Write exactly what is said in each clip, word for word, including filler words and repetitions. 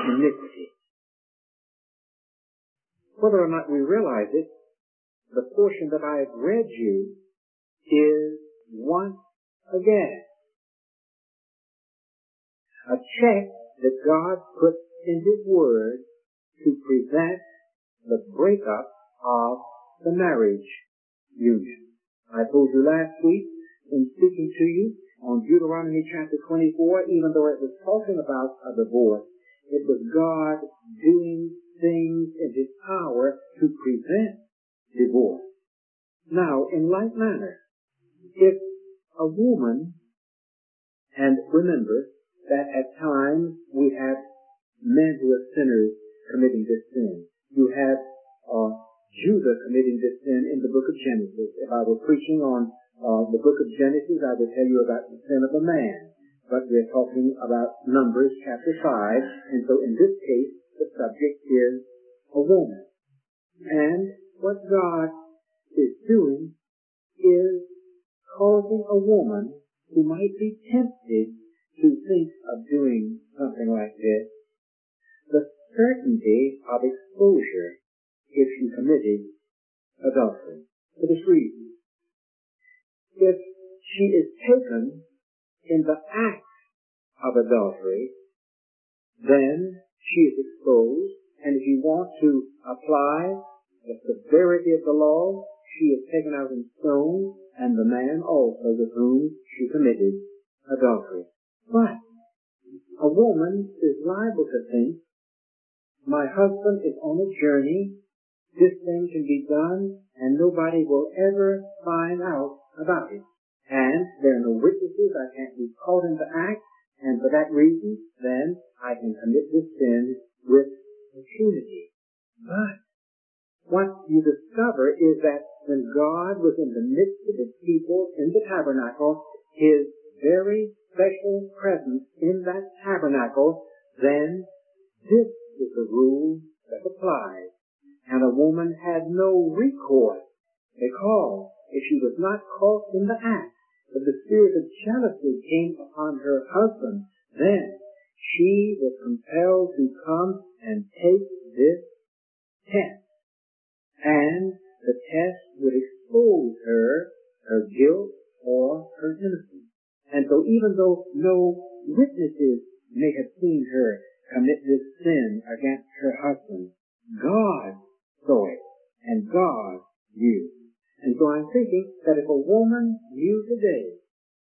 iniquity. Whether or not we realize it, the portion that I've read you is once again a check that God puts in His Word to prevent the breakup of the marriage union. I told you last week in speaking to you on Deuteronomy chapter twenty-four, even though it was talking about a divorce, it was God doing things in His power to prevent divorce. Now, in like manner, if a woman, and remember that at times we have men who are sinners committing this sin. You have uh, Judah committing this sin in the book of Genesis. If I were preaching on uh, the book of Genesis, I would tell you about the sin of a man. But we're talking about Numbers chapter five, and so in this case, the subject is a woman. And what God is doing is causing a woman who might be tempted to think of doing something like this, the certainty of exposure if she committed adultery. For this reason, if she is taken in the act of adultery, then she is exposed, and if you want to apply the severity of the law, she is taken out in stone, and the man also with whom she committed adultery. But a woman is liable to think, my husband is on a journey, this thing can be done, and nobody will ever find out about it. And there are no witnesses, I can't be caught in the act, and for that reason, then I can commit this sin with impunity. But what you discover is that when God was in the midst of His people in the tabernacle, His very special presence in that tabernacle, then this is the rule that applies. And a woman had no recourse, because if she was not caught in the act, but the spirit of jealousy came upon her husband, then she was compelled to come and take this test. And the test would expose her, her guilt or her innocence. And so even though no witnesses may have seen her commit this sin against her husband, God saw it, and God knew. And so I'm thinking that if a woman knew today,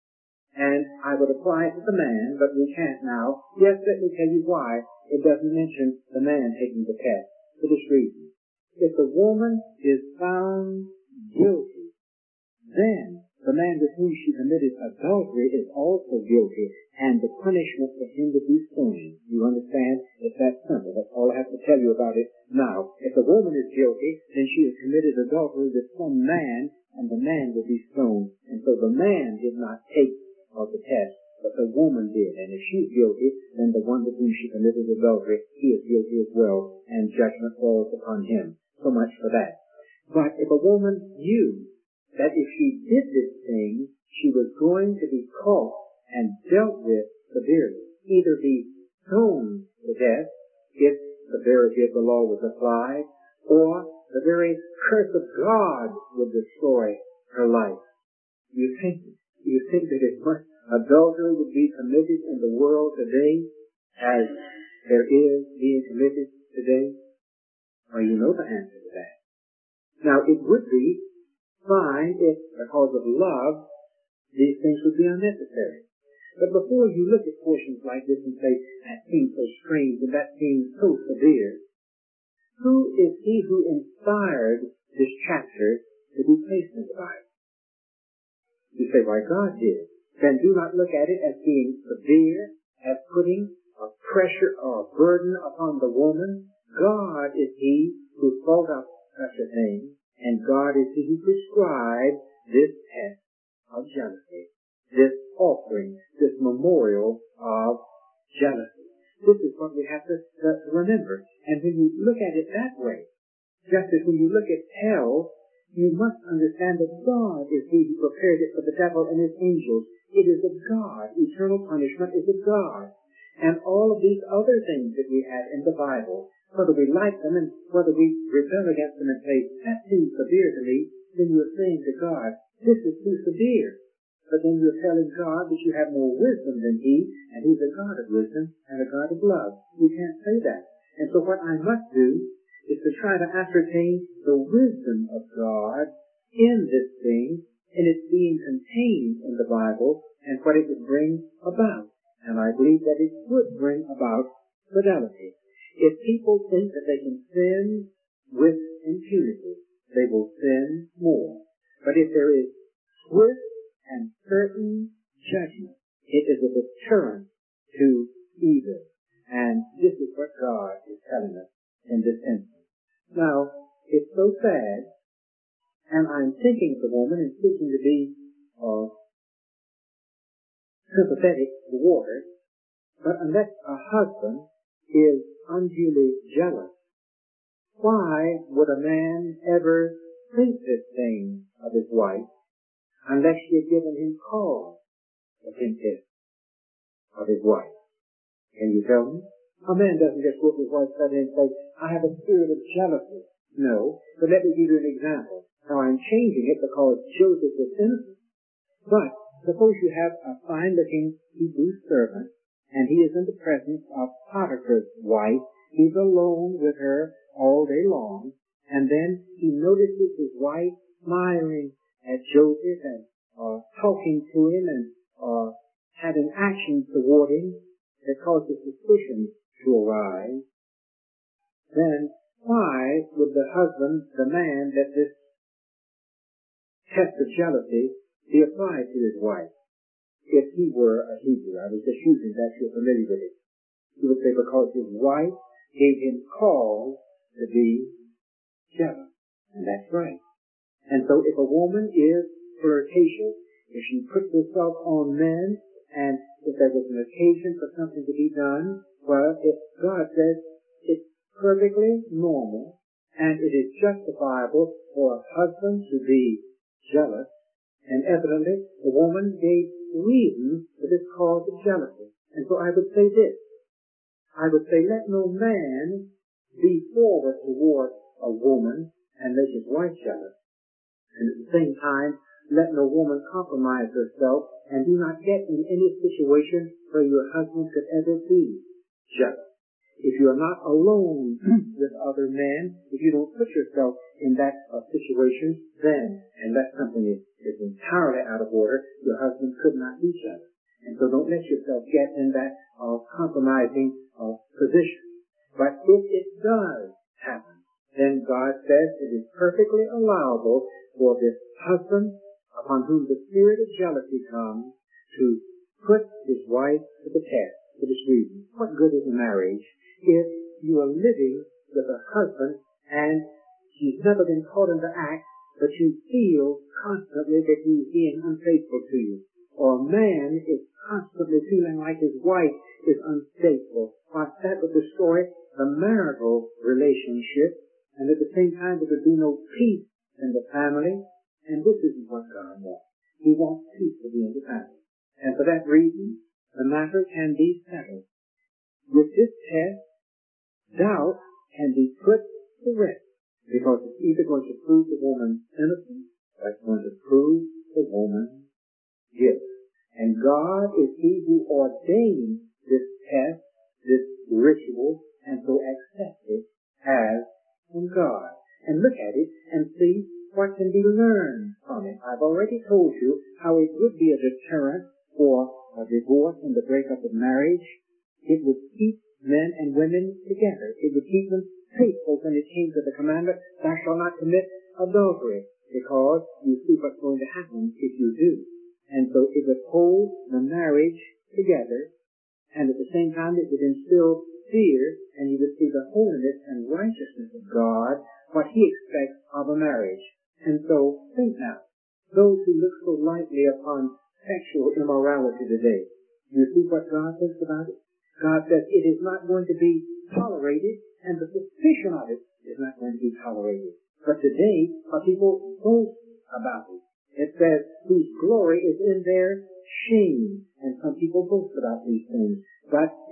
and I would apply it to the man, but we can't now. Yes, let me tell you why it doesn't mention the man taking the test. For this reason. If the woman is found guilty, then the man with whom she committed adultery is also guilty, and the punishment for him would be stoned. You understand? It's that simple. That's all I have to tell you about it now. If the woman is guilty, then she has committed adultery with some man, and the man will be stoned. And so the man did not take of the test, but the woman did. And if she's guilty, then the one with whom she committed adultery, he is guilty as well, and judgment falls upon him. So much for that. But if a woman knew that if she did this thing, she was going to be caught and dealt with severely, either be stoned to death if the severity of the law was applied, or the very curse of God would destroy her life. You think, you think that as much adultery would be committed in the world today as there is being committed today? Well, you know the answer to that. Now, it would be fine if, because of love, these things would be unnecessary. But before you look at portions like this and say, that seems so strange and that seems so severe, who is he who inspired this chapter to be placed in the Bible? You say, why, God did. Then do not look at it as being severe, as putting a pressure or a burden upon the woman. God is he who thought up such a thing, and God is he who prescribed this test of jealousy, this offering, this memorial of jealousy. This is what we have to, to remember. And when you look at it that way, just as when you look at hell, you must understand that God is he who prepared it for the devil and his angels. It is of God. Eternal punishment is of God. and all of these other things that we have in the Bible, whether we like them and whether we rebel against them and say, that seems severe to me, then you're saying to God, this is too severe. But then you're telling God that you have more wisdom than He, and He's a God of wisdom and a God of love. You can't say that. And so what I must do is to try to ascertain the wisdom of God in this thing, in its being contained in the Bible, and what it would bring about. And I believe that it would bring about fidelity. If people think that they can sin with impunity, they will sin more. But if there is swift and certain judgment, it is a deterrent to evil. And this is what God is telling us in this instance. Now, it's so sad, and I'm thinking of the woman and seeking to be uh, sympathetic toward her, but unless a husband is unduly jealous, why would a man ever think this thing of his wife unless she had given him cause to think this of his wife? Can you tell me? A man doesn't just look at his wife suddenly and say, I have a spirit of jealousy. No, but let me give you an example. Now I'm changing it because Joseph was innocent. But suppose you have a fine-looking Hebrew servant, and he is in the presence of Potiphar's wife. He's alone with her all day long, and then he notices his wife smiling at Joseph and uh, talking to him and uh, having actions toward him that causes suspicion to arise. Then why would the husband demand that this test of jealousy be applied to his wife? If he were a Hebrew, I was just using that, you're familiar with it. He would say because his wife gave him cause to be jealous. And that's right. And so if a woman is flirtatious, if she puts herself on men, and if there was an occasion for something to be done, well, if God says it's perfectly normal, and it is justifiable for a husband to be jealous, and evidently the woman gave reason for this cause of jealousy. And so I would say this. I would say let no man be forward toward a woman and make his wife jealous. And at the same time, let no woman compromise herself and do not get in any situation where your husband could ever be jealous. If you are not alone with other men, if you don't put yourself in that uh, situation, then, unless something is, is entirely out of order, your husband could not be jealous. And so don't let yourself get in that uh, compromising uh, position. But if it does happen, then God says it is perfectly allowable for this husband, upon whom the spirit of jealousy comes, to put his wife to the test for this reason. What good is a marriage if you are living with a husband and he's never been caught in the act, but you feel constantly that he's being unfaithful to you? Or a man is constantly feeling like his wife is unfaithful. Why, that would destroy the marital relationship, and at the same time there would be no peace in the family, and this isn't what God wants. He wants peace to be in the family. And for that reason, the matter can be settled. With this test, doubt can be put to rest, because it's either going to prove the woman's innocence or it's going to prove the woman's guilt. And God is He who ordained this test, this ritual, and so accept it as from God. And look at it and see what can be learned from it. I've already told you how it would be a deterrent for a divorce and the breakup of marriage. It would keep men and women together. It would keep them faithful when it came to the commandment, thou shalt not commit adultery, because you see what's going to happen if you do. And so it would hold the marriage together, and at the same time it would instill fear, and you would see the holiness and righteousness of God, what He expects of a marriage. And so, think now, those who look so lightly upon sexual immorality today, you see what God thinks about it? God says it is not going to be tolerated, and the suspicion of it is not going to be tolerated. But today, our people boast about it. It says, whose glory is in their shame. And some people boast about these things. But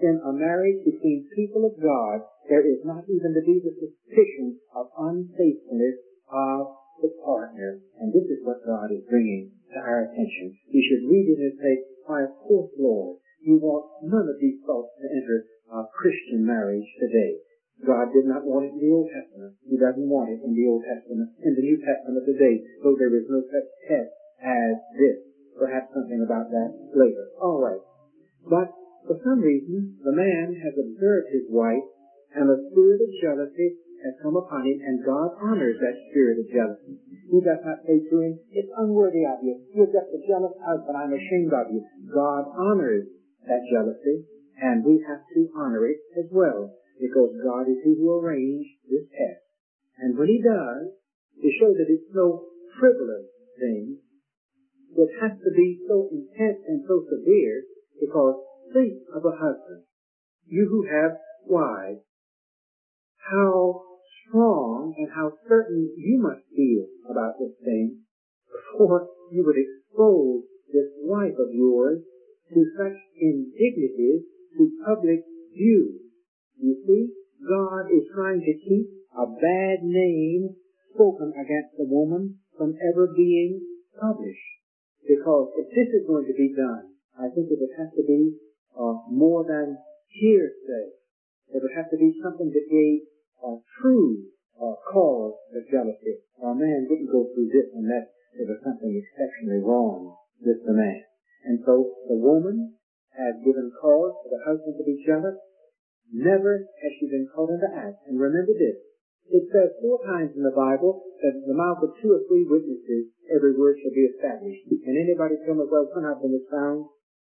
in a marriage between people of God, there is not even to be the suspicion of unfaithfulness of the partner. And this is what God is bringing to our attention. We should read it and say, why, of course, Lord, you want none of these thoughts to enter a Christian marriage today. God did not want it in the Old Testament. He doesn't want it in the Old Testament, in the New Testament today, though there is no such test as this. Perhaps something about that later. All right. But for some reason, the man has observed his wife, and a spirit of jealousy has come upon him, and God honors that spirit of jealousy. He does not say to him, it's unworthy of you. You're just a jealous husband. I'm ashamed of you. God honors that jealousy, and we have to honor it as well, because God is he who arranged this test. And when he does, to show that it's no frivolous thing, it has to be so intense and so severe, because think of a husband, you who have wives, how strong and how certain you must feel about this thing before you would expose this wife of yours to such indignities to public view. You see, God is trying to keep a bad name spoken against the woman from ever being published. Because if this is going to be done, I think it would have to be uh, more than hearsay. It would have to be something that gave a true uh, cause of jealousy. A man didn't go through this unless there was something exceptionally wrong with the man. And so the woman has given cause for the husband to be jealous. Never has she been called into act. And remember this, it says four times in the Bible that in the mouth of two or three witnesses, every word shall be established. Can anybody tell me where one of them is found?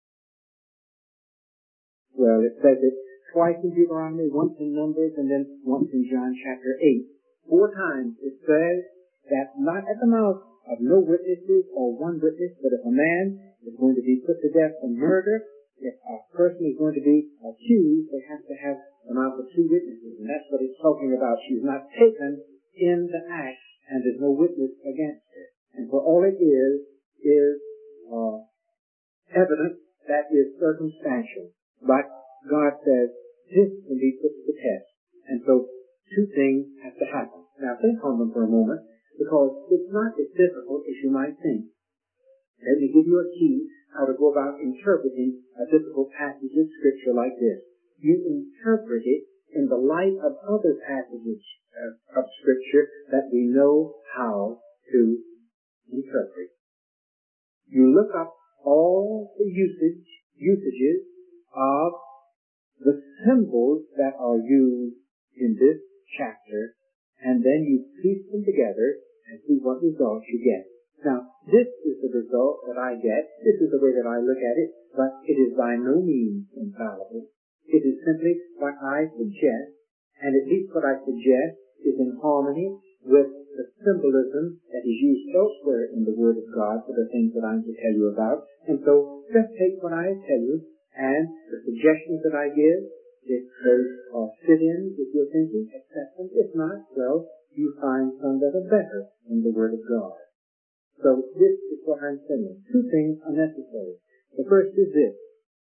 Well, it says it twice in Deuteronomy, once in Numbers, and then once in John chapter eight. Four times it says that not at the mouth of no witnesses or one witness, but if a man is going to be put to death for murder, if a person is going to be accused, they have to have the mouth of two witnesses. And that's what it's talking about. She's not taken in the act, and there's no witness against her. And for all it is, is uh, evidence that is circumstantial. But God says this can be put to the test. And so two things have to happen. Now think on them for a moment, because it's not as difficult as you might think. Let me give you a key how to go about interpreting a difficult passage of Scripture like this. You interpret it in the light of other passages of Scripture that we know how to interpret. You look up all the usage, usages of the symbols that are used in this chapter, and then you piece them together and see what results you get. Now, this is the result that I get. This is the way that I look at it, but it is by no means infallible. It is simply what I suggest, and at least what I suggest is in harmony with the symbolism that is used elsewhere in the Word of God for the things that I'm to tell you about. And so, just take what I tell you, and the suggestions that I give, if those uh, fit in with your thinking, accept them. If not, well, you find some that are better in the Word of God. So this is what I'm saying. Two things are necessary. The first is this.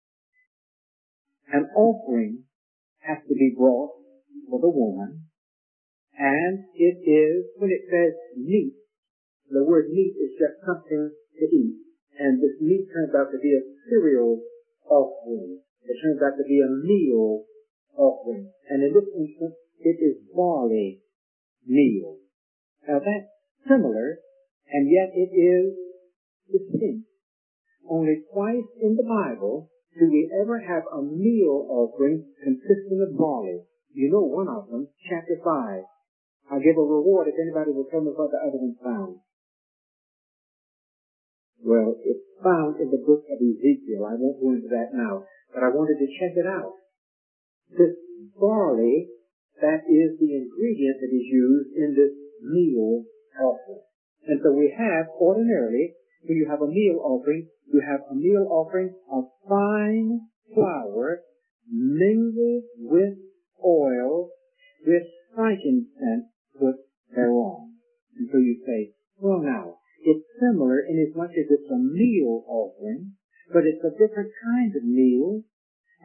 An offering has to be brought for the woman, and it is, when it says meat, the word meat is just something to eat. And this meat turns out to be a cereal offering. It turns out to be a meal offering. And in this instance, it is barley meal. Now that's similar, and yet it is distinct. Only twice in the Bible do we ever have a meal offering consisting of barley. You know one of them, chapter five. I'll give a reward if anybody will tell me what the other one's found. Well, it's found in the book of Ezekiel. I won't go into that now, but I wanted to check it out. This barley, that is the ingredient that is used in this meal offering. And so we have, ordinarily, when you have a meal offering, you have a meal offering of fine flour mingled with oil with frankincense put thereon. And so you say, well now, it's similar in as much as it's a meal offering, but it's a different kind of meal,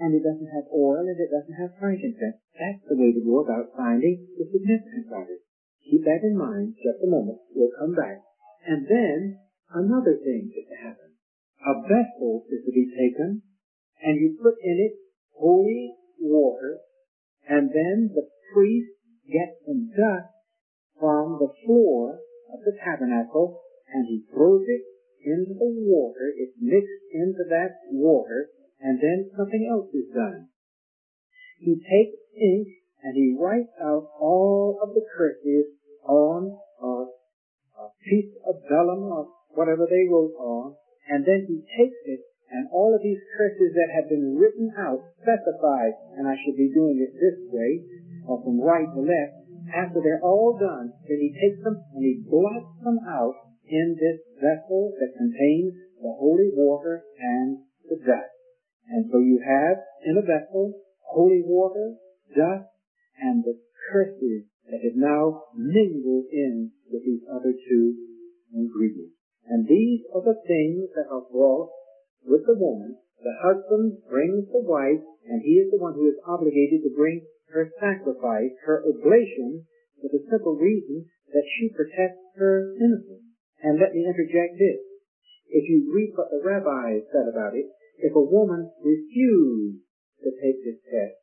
and it doesn't have oil, and it doesn't have frankincense. That's the way to go about finding the significance of it. Keep that in mind just a moment. We'll come back. And then another thing is to happen. A vessel is to be taken, and you put in it holy water, and then the priest gets some dust from the floor of the tabernacle, and he throws it into the water. It's mixed into that water, and then something else is done. He takes ink, and he writes out all of the curses on a, a piece of vellum or whatever they wrote on, and then he takes it, and all of these curses that have been written out, specified, and I should be doing it this way, or from right to left, after they're all done, then he takes them and he blots them out in this vessel that contains the holy water and the dust. And so you have in a vessel holy water, dust, and the curses that have now mingled in with these other two ingredients. And these are the things that are brought with the woman. The husband brings the wife, and he is the one who is obligated to bring her sacrifice, her oblation, for the simple reason that she protects her innocence. And let me interject this. If you read what the rabbis said about it, if a woman refused to take this test,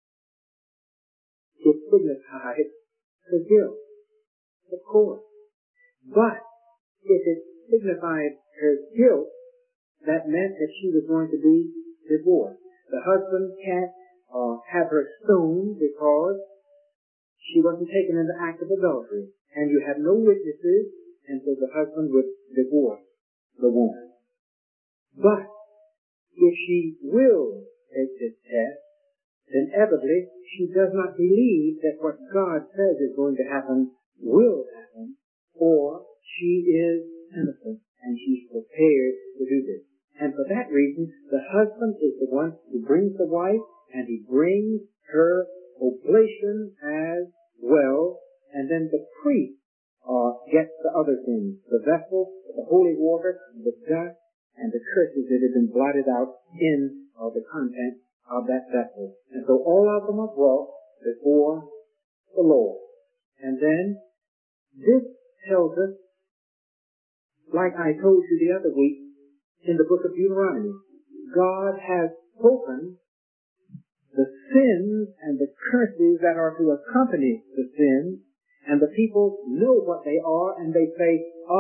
it signifies her guilt, of course. But if it signified her guilt, that meant that she was going to be divorced. The husband can't uh, have her stoned because she wasn't taken in the act of adultery. And you have no witnesses, and so the husband would divorce the woman. But if she will take this test, then evidently she does not believe that what God says is going to happen will happen, or she is innocent and she's prepared to do this. And for that reason, the husband is the one who brings the wife, and he brings her oblation as well, and then the priest uh, gets the other things, the vessel, the holy water, the dust, and the curses that have been blotted out in uh, the content of that vessel. And so all of them are brought before the Lord. And then this tells us, like I told you the other week, in the book of Deuteronomy, God has spoken the sins and the curses that are to accompany the sins, and the people know what they are, and they say,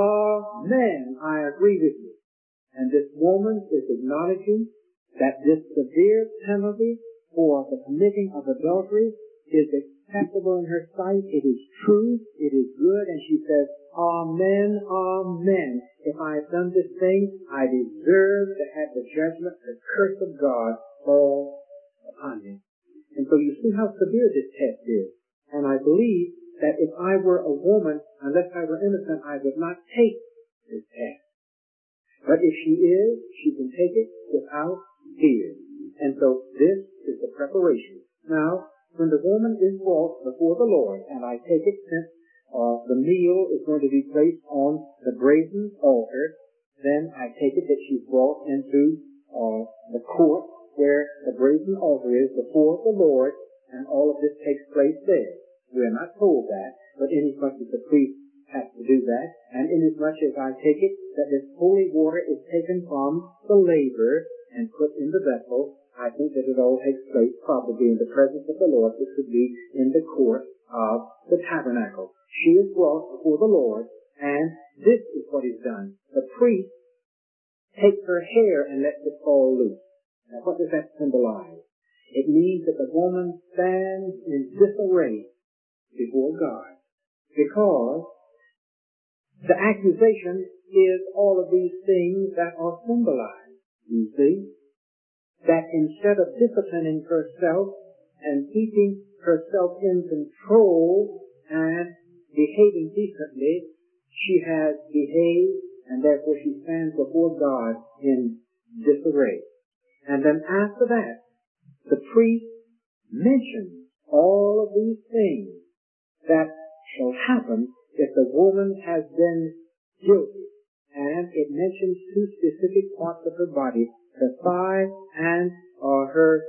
Amen, I agree with you. And this woman is acknowledging that this severe penalty for the committing of adultery is acceptable in her sight. It is true. It is good. And she says, Amen, amen. If I have done this thing, I deserve to have the judgment, the curse of God fall upon me. And so you see how severe this test is. And I believe that if I were a woman, unless I were innocent, I would not take this test. But if she is, she can take it without fear. And so this is the preparation. Now, when the woman is brought before the Lord, and I take it since uh, the meal is going to be placed on the brazen altar, then I take it that she's brought into uh, the court where the brazen altar is before the Lord, and all of this takes place there. We are not told that, but inasmuch as the priest has to do that, and inasmuch as I take it that this holy water is taken from the laver and put in the vessel, I think that it all takes place probably in the presence of the Lord, which would be in the court of the tabernacle. She is brought before the Lord, and this is what is done. The priest takes her hair and lets it fall loose. Now, what does that symbolize? It means that the woman stands in disarray before God, because the accusation is all of these things that are symbolized. You see, that instead of disciplining herself and keeping herself in control and behaving decently, she has behaved, and therefore she stands before God in disarray. And then after that, the priest mentions all of these things that shall happen if the woman has been guilty. And it mentions two specific parts of her body, her thigh and uh, her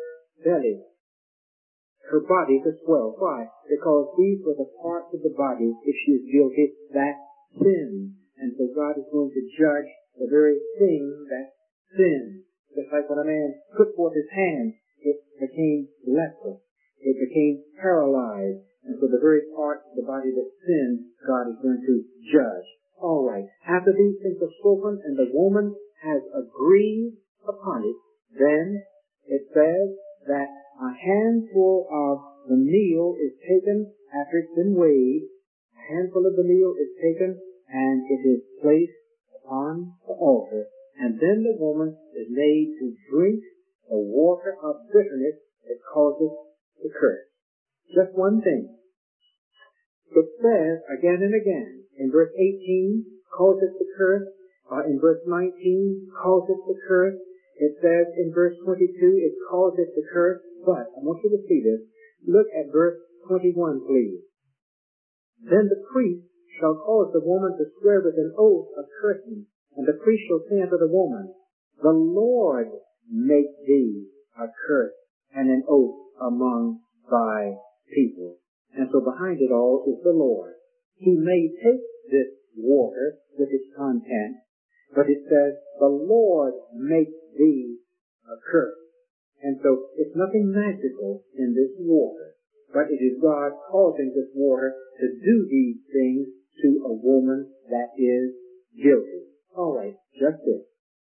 belly, her body to swell. Why? Because these were the parts of the body, if she is guilty, that sin. And so God is going to judge the very thing that sinned. Just like when a man put forth his hand, it became leprous. It became paralyzed. And so the very part of the body that sinned, God is going to judge. All right. After these things are spoken and the woman has agreed upon it, then it says that a handful of the meal is taken after it's been weighed. A handful of the meal is taken and it is placed upon the altar. And then the woman is made to drink the water of bitterness that causes the curse. Just one thing. It says again and again in verse eighteen, causes the curse. Uh, in verse nineteen, causes the curse. It says in verse twenty-two, it causes the curse. But I want you to see this. Look at verse twenty-one, please. Then the priest shall cause the woman to swear with an oath of cursing, and the priest shall say unto the woman, the Lord make thee a curse and an oath among thy people. And so behind it all is the Lord. He may take this water with its content, but it says, the Lord make thee a curse. And so it's nothing magical in this water, but it is God causing this water to do these things to a woman that is guilty. All right, just this.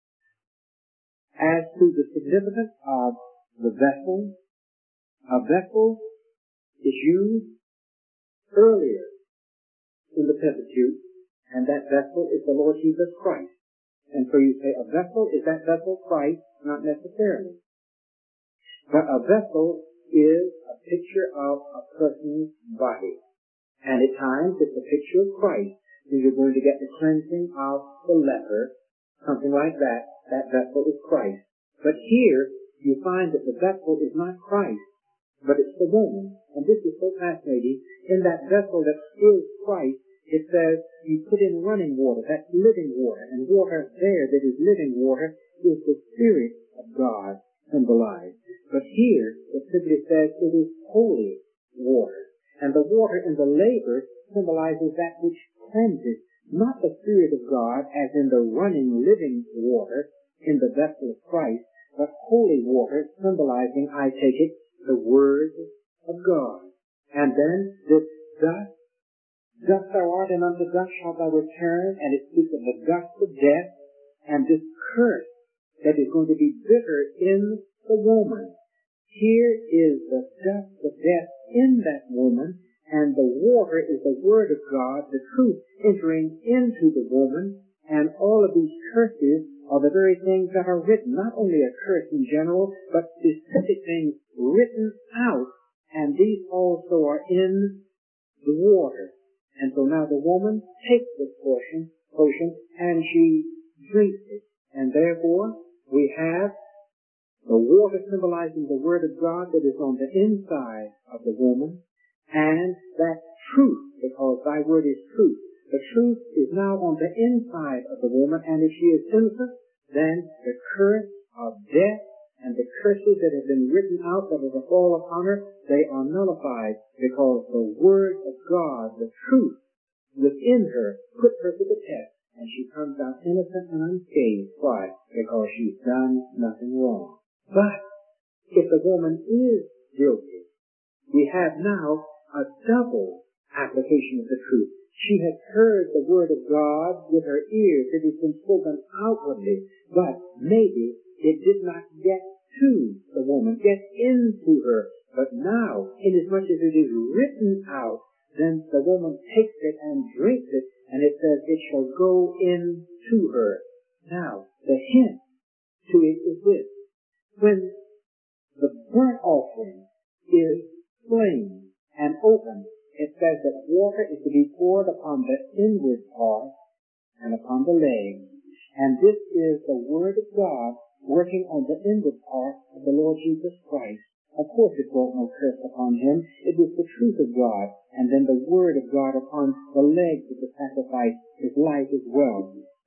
As to the significance of the vessel, a vessel is used earlier in the Pentateuch, and that vessel is the Lord Jesus Christ. And so you say, a vessel, is that vessel Christ? Not necessarily. But a vessel is a picture of a person's body. And at times it's a picture of Christ. So you're going to get the cleansing of the leper, something like that. That vessel is Christ. But here you find that the vessel is not Christ, but it's the woman. And this is so fascinating. In that vessel that is Christ, it says you put in running water. That's living water. And water there that is living water is the Spirit of God symbolized. But here it simply says it is holy water. And the water in the laver symbolizes that which cleanses, not the Spirit of God as in the running living water in the vessel of Christ, but holy water symbolizing, I take it, the Word of God. And then this dust, dust thou art, and unto dust shalt thou return, and it speaks of the dust of death, and this curse that is going to be bitter in the woman. Here is the dust of death in that woman, and the water is the Word of God, the truth entering into the woman, and all of these curses are the very things that are written, not only a curse in general, but specific things written out, and these also are in the water. And so now the woman takes this portion, potion, and she drinks it. And therefore, we have the water symbolizing the Word of God that is on the inside of the woman, and that truth, because thy word is truth. The truth is now on the inside of the woman, and if she is innocent, then the curse of death and the curses that have been written out that are to fall upon her, they are nullified, because the Word of God, the truth within her, put her to the test, and she comes out innocent and unscathed. Why? Because she's done nothing wrong. But if the woman is guilty, we have now a double application of the truth. She has heard the Word of God with her ears. It has been spoken outwardly, but maybe it did not get to the woman, get into her. But now, inasmuch as it is written out, then the woman takes it and drinks it, and it says it shall go into her. Now, the hint to it is this. When the burnt offering is slain and open, it says that water is to be poured upon the inward part and upon the legs. And this is the Word of God working on the inward part of the Lord Jesus Christ. Of course it brought no curse upon him. It was the truth of God, and then the Word of God upon the legs of the sacrifice, his life as well.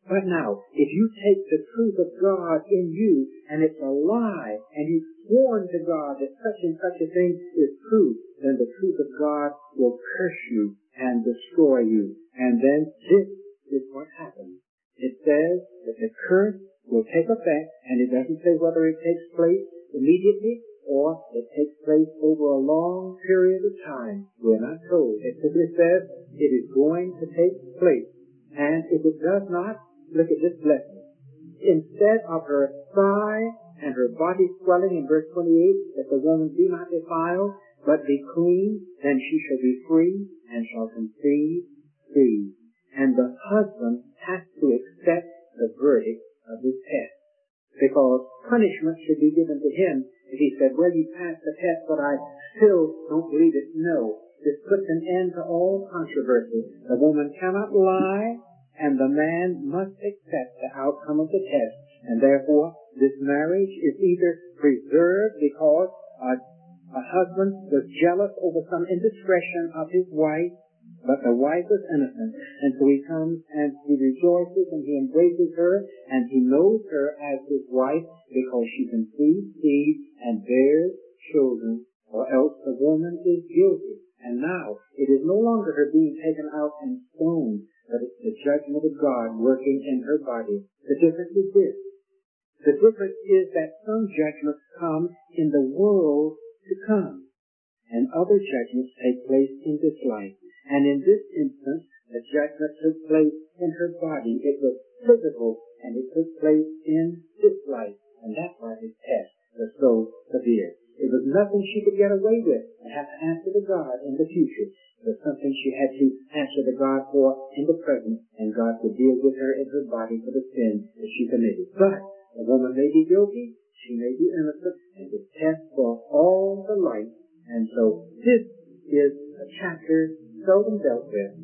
But now, if you take the truth of God in you, and it's a lie, and you've sworn to God that such and such a thing is true, then the truth of God will curse you and destroy you. And then this is what happens. It says that the curse will take effect, and it doesn't say whether it takes place immediately or it takes place over a long period of time. We're not told. It simply says it is going to take place. And if it does not, look at this blessing. Instead of her thigh and her body swelling in verse twenty-eight, that the woman be not defiled, but be clean, then she shall be free and shall conceive free. And the husband has to accept the verdict of his test, because punishment should be given to him if he said, well, you passed the test, but I still don't believe it. No. This puts an end to all controversy. The woman cannot lie, and the man must accept the outcome of the test. And therefore, this marriage is either preserved because a, a husband was jealous over some indiscretion of his wife, but the wife was innocent. And so he comes and he rejoices and he embraces her, and he knows her as his wife because she conceives seed and bears children, or else the woman is guilty. And now, it is no longer her being taken out and stoned, but it's the judgment of God working in her body. The difference is this. The difference is that some judgments come in the world to come, and other judgments take place in this life. And in this instance, the judgment took place in her body. It was physical, and it took place in this life. And that's why this test was so severe. It was nothing she could get away with and have to answer to God in the future. It was something she had to answer to God for in the present, and God would deal with her in her body for the sin that she committed. But a woman may be guilty, she may be innocent, and the test for all the life. And so this is a chapter seldom dealt with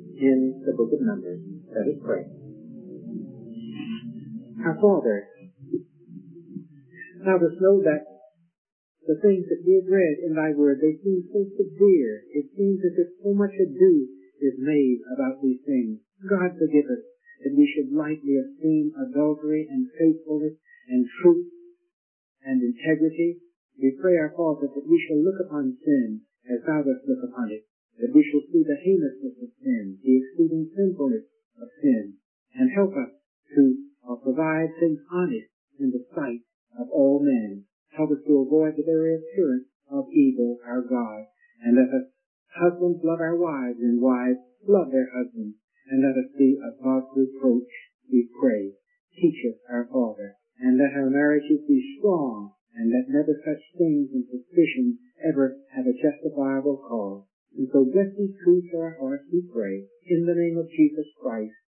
in the book of Numbers. Let us pray. Our Father, thou dost know that the things that we have read in thy word, they seem so severe. It seems as if so much ado is made about these things. God forgive us that we should lightly esteem adultery and faithfulness and truth and integrity. We pray, our Father, that we shall look upon sin as thou dost look upon it, that we shall see the heinousness of sin, the exceeding sinfulness of sin, and help us to uh, provide things honest in the sight of all men. Help us to avoid the very appearance of evil, our God. And let us, husbands, love our wives, and wives love their husbands. And let us be above reproach, we pray. Teach us, our Father. And let our marriages be strong, and let never such things and suspicions ever have a justifiable cause. And so bless these truths to our hearts, we pray. In the name of Jesus Christ,